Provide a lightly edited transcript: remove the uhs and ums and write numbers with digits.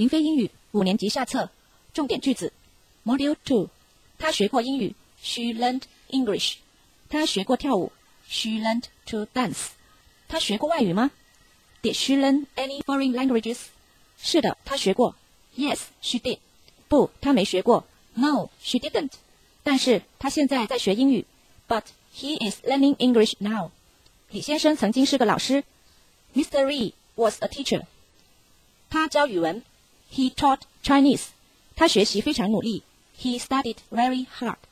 林飞英语5年级下册，重点句子 Module 2。他学过英语 She learned English。他学过跳舞 She learned to dance。他学过外语吗 Did she learn any foreign languages？ 是的，他学过 Yes, she did。不，他没学过 No, she didn't。但是他现在在学英语 But he is learning English now。李先生曾经是个老师 Mr. Lee was a teacher。他教语文 He taught Chinese。他学习非常努力 He studied very hard。